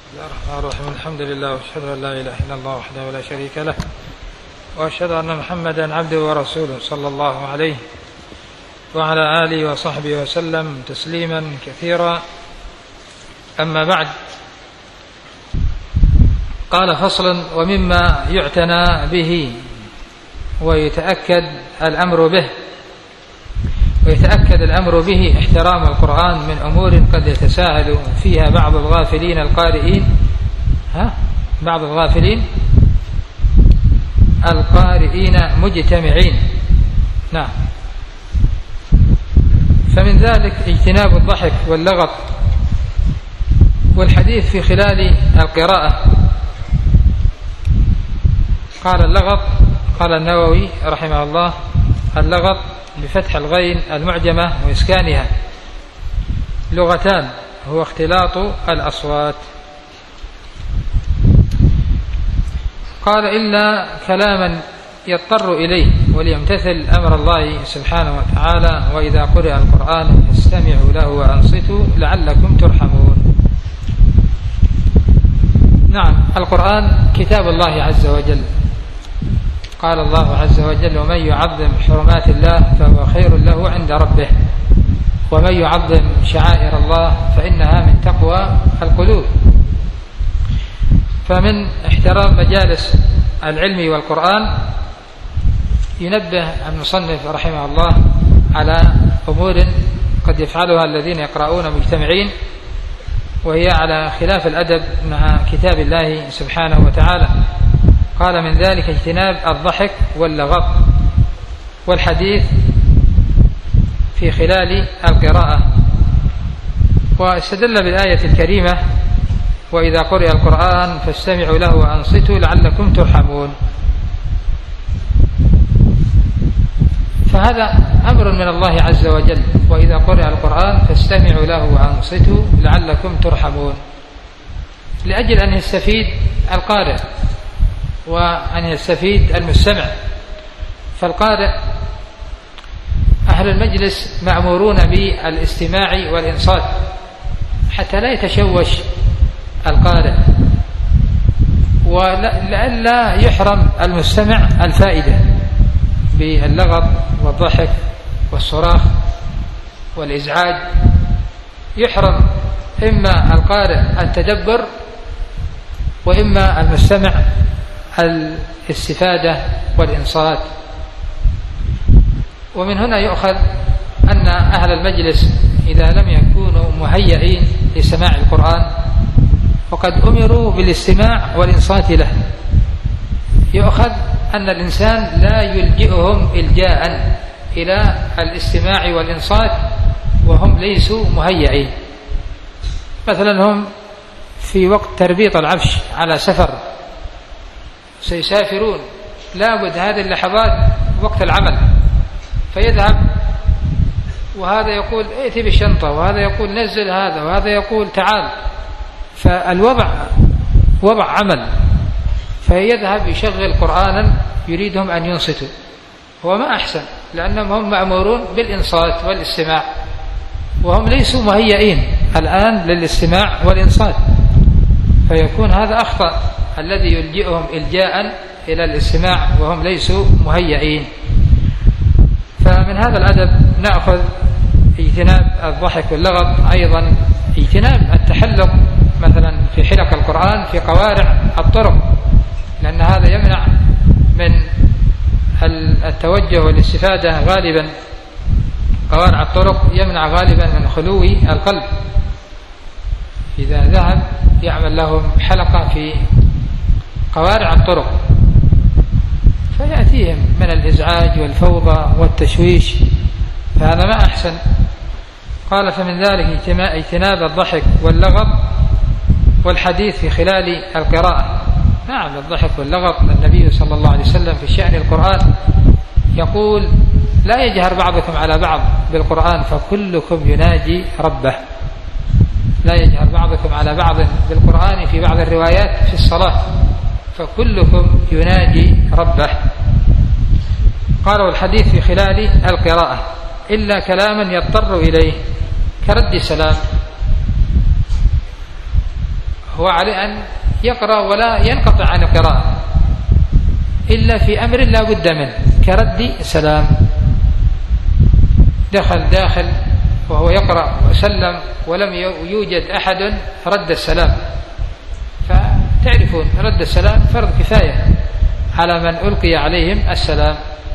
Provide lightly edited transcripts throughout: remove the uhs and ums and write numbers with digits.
بسم الله الرحمن الرحيم. الحمد لله واشهد ان لا اله الا الله وحده لا شريك له واشهد ان محمدا عبده ورسوله صلى الله عليه وعلى اله وصحبه وسلم تسليما كثيرا. اما بعد، قال: فصل: ومما يعتنى به ويتأكد الأمر به احترام القرآن من أمور قد يتساهل فيها بعض القارئين مجتمعين. نعم. فمن ذلك اجتناب الضحك واللغط والحديث في خلال القراءة. قال اللغط، قال النووي رحمه الله: اللغط بفتح الغين المعجمة وإسكانها لغتان، هو اختلاط الأصوات. قال: إلا كلاما يضطر إليه وليمتثل أمر الله سبحانه وتعالى: وإذا قرئ القرآن فاستمعوا له وأنصتوا لعلكم ترحمون. نعم، القرآن كتاب الله عز وجل. قال الله عز وجل: ومن يعظم حرمات الله فهو خير له عند ربه، ومن يعظم شعائر الله فإنها من تقوى القلوب. فمن احترام مجالس العلم والقرآن ينبه المصنف رحمه الله على أمور قد يفعلها الذين يقرؤون مجتمعين، وهي على خلاف الأدب مع كتاب الله سبحانه وتعالى. قال: من ذلك اجتناب الضحك واللغط والحديث في خلال القراءة. واستدل بالآية الكريمة: وإذا قرئ القرآن فاستمعوا له وأنصتوا لعلكم ترحمون. فهذا أمر من الله عز وجل: وإذا قرئ القرآن فاستمعوا له وأنصتوا لعلكم ترحمون، لأجل أن يستفيد القارئ وأن يستفيد المستمع. فالقارئ أهل المجلس مأمورون بالاستماع والإنصات حتى لا يتشوش القارئ، ولئلا يحرم المستمع الفائدة باللغط والضحك والصراخ والإزعاج. يحرم إما القارئ التدبر، وإما المستمع الاستفادة والإنصات. ومن هنا يؤخذ أن أهل المجلس إذا لم يكونوا مهيئين لسماع القرآن وقد أمروا بالاستماع والإنصات له، يؤخذ أن الإنسان لا يلجئهم إلجاء إلى الاستماع والإنصات وهم ليسوا مهيئين. مثلا هم في وقت تربيط العفش على سفر، سيسافرون، لابد هذه اللحظات وقت العمل، فيذهب وهذا يقول ائت بالشنطة، وهذا يقول نزل هذا، وهذا يقول تعال، فالوضع وضع عمل، فيذهب يشغل قرآنا يريدهم أن ينصتوا. هو ما أحسن، لأنهم هم مأمورون بالإنصات والاستماع وهم ليسوا مهيئين الآن للاستماع والإنصات، فيكون هذا أخطأ الذي يلجئهم إلجاء إلى الاستماع وهم ليسوا مهيئين. فمن هذا الأدب نأخذ اجتناب الضحك واللغط، أيضا اجتناب التحلق مثلا في حلق القرآن في قوارع الطرق، لأن هذا يمنع من التوجه والاستفادة غالبا. قوارع الطرق يمنع غالبا من خلو القلب. إذا ذهب يعمل لهم حلقة في قوارع الطرق فيأتيهم من الإزعاج والفوضى والتشويش، فهذا ما أحسن. قال: فمن ذلك اجتناب الضحك واللغط والحديث في خلال القراءة. نعم، الضحك واللغط، النبي صلى الله عليه وسلم في شأن القرآن يقول: لا يجهر بعضكم على بعض بالقرآن فكلكم يناجي ربه. لا يجهر بعضكم على بعض بالقرآن في بعض الروايات في الصلاة، فكلكم يناجي ربه. قال: والحديث في خلال القراءة إلا كلاما يضطر إليه كرد السلام. هو عليه أن يقرأ ولا ينقطع عن القراءة إلا في أمر لا بد منه كرد سلام. داخل وهو يقرأ وسلم ولم يوجد أحد رد السلام، فتعرفون رد السلام فرض كفاية على من ألقي عليهم السلام.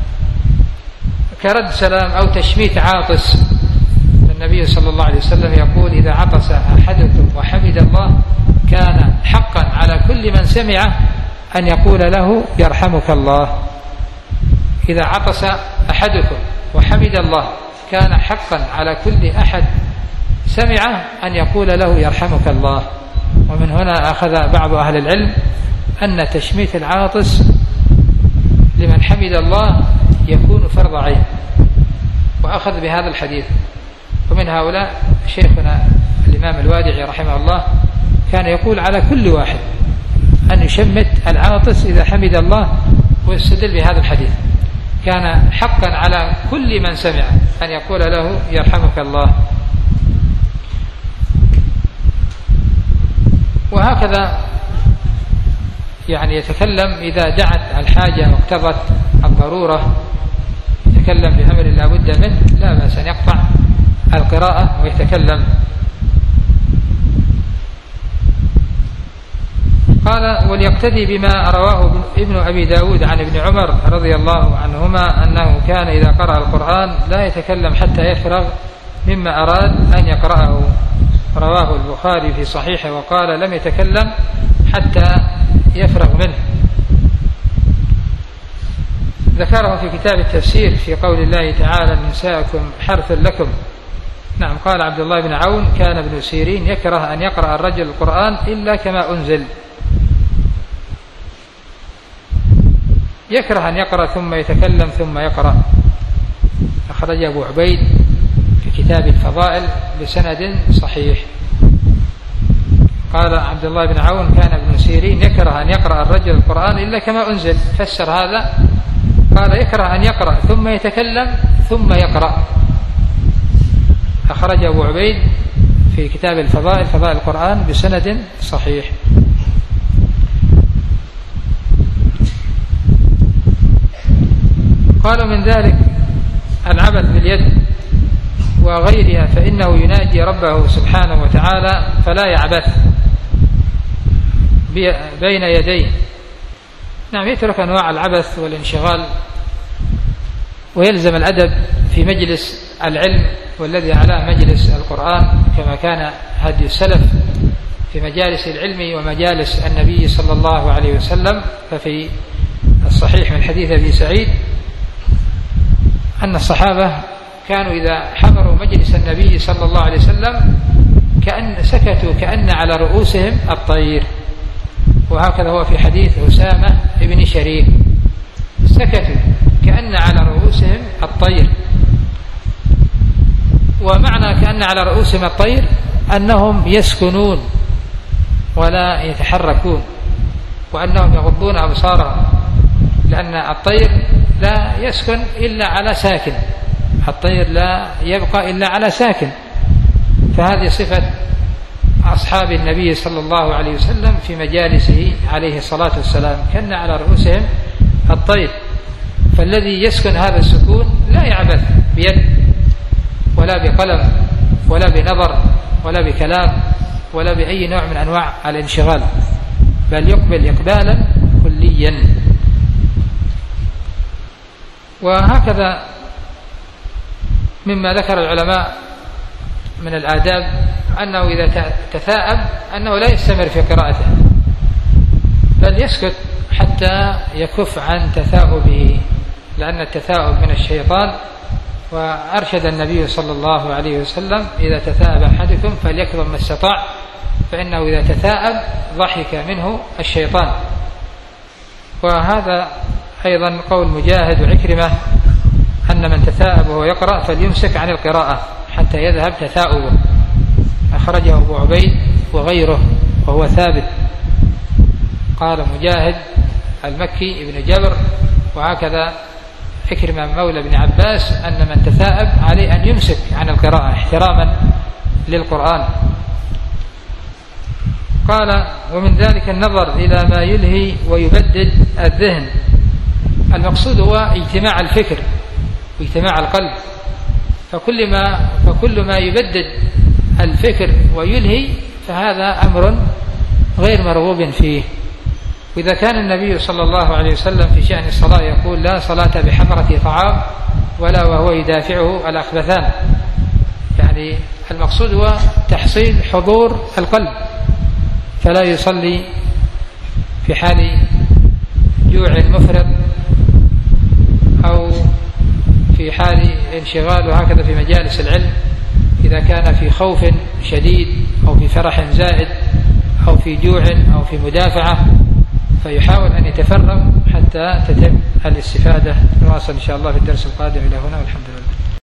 كرد سلام أو تشميت عاطس، النبي صلى الله عليه وسلم يقول إذا عطس أحدكم وحمد الله كان حقا على كل من سمعه أن يقول له يرحمك الله. إذا عطس أحدكم وحمد الله كان حقا على كل أحد سمعه أن يقول له يرحمك الله. ومن هنا أخذ بعض أهل العلم أن تشميت العاطس لمن حمد الله يكون فرض عين، وأخذ بهذا الحديث. ومن هؤلاء شيخنا الإمام الوادعي رحمه الله كان يقول على كل واحد أن يشمت العاطس إذا حمد الله، ويستدل بهذا الحديث. كان حقا على كل من سمع أن يقول له يرحمك الله. وهكذا يعني يتكلم إذا دعت الحاجة واقتضت الضرورة، يتكلم بأمر لا بد منه لا بأس أن يقطع القراءة ويتكلم. قال وليقتدي بما رواه ابن أبي داود عن ابن عمر رضي الله عنهما أنه كان إذا قرأ القرآن لا يتكلم حتى يفرغ مما أراد أن يقرأه. رواه البخاري في صحيحه وقال لم يتكلم حتى يفرغ منه. ذكره في كتاب التفسير في قول الله تعالى نساءكم حرث لكم. نعم، قال عبد الله بن عون كان ابن سيرين يكره أن يقرأ الرجل القرآن إلا كما أنزل، يكره أن يقرأ ثم يتكلم ثم يقرأ. أخرج أبو عبيد في كتاب الفضائل بسند صحيح. قال عبد الله بن عون كان ابن سيرين يكره أن يقرأ الرجل القرآن إلا كما أنزل، فسر هذا قال يكره أن يقرأ ثم يتكلم ثم يقرأ. أخرج أبو عبيد في كتاب الفضائل فضائل القرآن بسند صحيح. قالوا من ذلك العبث باليد وغيرها فإنه يناجي ربه سبحانه وتعالى فلا يعبث بين يديه. نعم، يترك أنواع العبث والانشغال ويلزم الأدب في مجلس العلم والذي على مجلس القرآن كما كان هدي السلف في مجالس العلم ومجالس النبي صلى الله عليه وسلم. ففي الصحيح من حديث أبي سعيد أن الصحابة كانوا إذا حضروا مجلس النبي صلى الله عليه وسلم كأن سكتوا كأن على رؤوسهم الطير. وهكذا هو في حديث أسامة بن شريك، سكتوا كأن على رؤوسهم الطير. ومعنى كأن على رؤوسهم الطير أنهم يسكنون ولا يتحركون، وأنهم يغضون أبصارهم، لأن الطير لا يسكن إلا على ساكن، الطير لا يبقى إلا على ساكن. فهذه صفة أصحاب النبي صلى الله عليه وسلم في مجالسه عليه الصلاة والسلام، كان على رؤوسهم الطير. فالذي يسكن هذا السكون لا يعبث بيد ولا بقلم ولا بنظر ولا بكلام ولا بأي نوع من أنواع الانشغال، بل يقبل إقبالا كليا. وهكذا مما ذكر العلماء من الآداب أنه إذا تثاءب أنه لا يستمر في قراءته، بل يسكت حتى يكف عن تثاؤبه، لأن التثاؤب من الشيطان. وأرشد النبي صلى الله عليه وسلم إذا تثاءب أحدكم فليكظم ما استطاع، فإنه إذا تثاءب ضحك منه الشيطان. وهذا أيضا قول مجاهد وعكرمة أن من تثاءب وهو يقرأ فليمسك عن القراءة حتى يذهب تثاؤبه. أخرجه أبو عبيد وغيره وهو ثابت. قال مجاهد المكي ابن جبر وهكذا عكرمة مولى بن عباس أن من تثاءب عليه أن يمسك عن القراءة احتراما للقرآن. قال ومن ذلك النظر إلى ما يلهي ويبدد الذهن. المقصود هو اجتماع الفكر واجتماع القلب، فكل ما يبدد الفكر ويلهي فهذا أمر غير مرغوب فيه. وإذا كان النبي صلى الله عليه وسلم في شأن الصلاة يقول لا صلاة بحضرة طعام ولا وهو يدافعه الأخبثان، يعني المقصود هو تحصيل حضور القلب، فلا يصلي في حال جوع مفرط أو في حال انشغال وهكذا في مجالس العلم، إذا كان في خوف شديد أو في فرح زائد أو في جوع أو في مدافعة، فيحاول أن يتفرغ حتى تتم الاستفادة. نواصل إن شاء الله في الدرس القادم. إلى هنا والحمد لله.